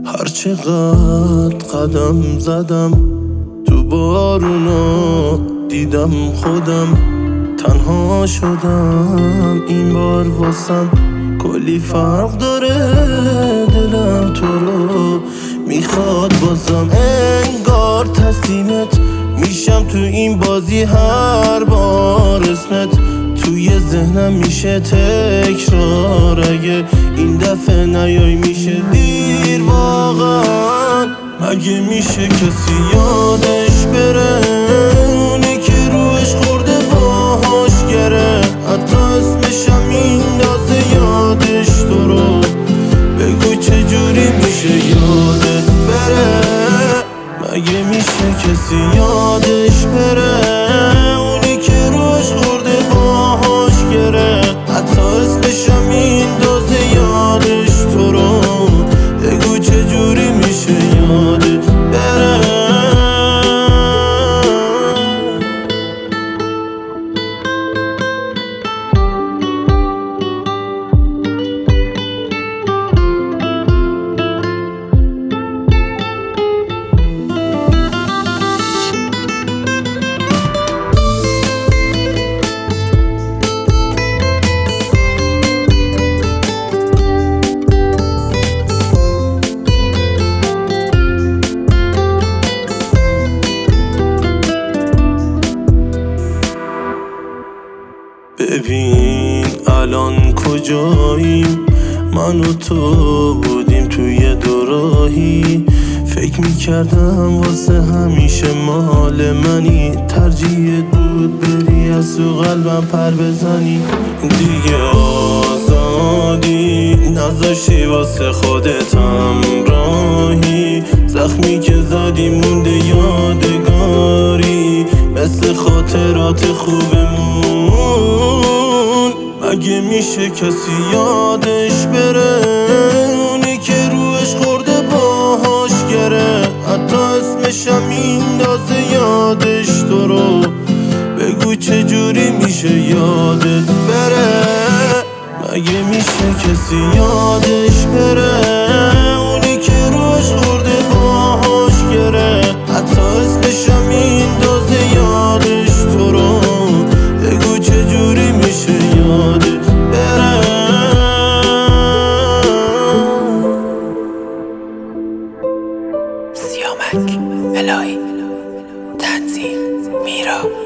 هرچقدر قدم زدم تو بارونا دیدم خودم تنها شدم. این بار واسم کلی فرق داره، دلم تو رو میخواد بازم. انگار تسلیمت میشم تو این بازی هر بار اسمت توی ذهنم میشه تکرار. اگه این دفعه نیای میشه دیر واقعا. مگه میشه کسی یادش بره اونی که روش خورده باهاش گره؟ حتی اسمشم میندازه یادش تو رو. بگو چجوری میشه یادت بره؟ مگه میشه کسی یادش بره اونی که روش خورده باهاش گره؟ حتی اسمشم میندازه یادش تو رو. بگو چجوری میشه یادت بره؟ ببین الان کجاییم؟ من و تو بودیم توی دوراهی. فکر میکردم واسه همیشه مال منی. ترجیحت بود بری از تو قلبم پر بزنی. دیگه آزادی نذاشتی واسه خودتم راهی. زخمی که زدی مونده یادگاری مثل خاطرات خوبمون. مگه میشه کسی یادش بره اونی که روش خورده باهاش گره؟ حتی اسمشم میندازه یادش تو رو. بگو چجوری میشه یادت بره؟ مگه میشه کسی یادش بره اونی که روش خورده باهاش گره؟ حتی اسمشم میندازه یادش تو رو. بگو چجوری میشه یادت بره؟ سیامک الهی تنظیم میرا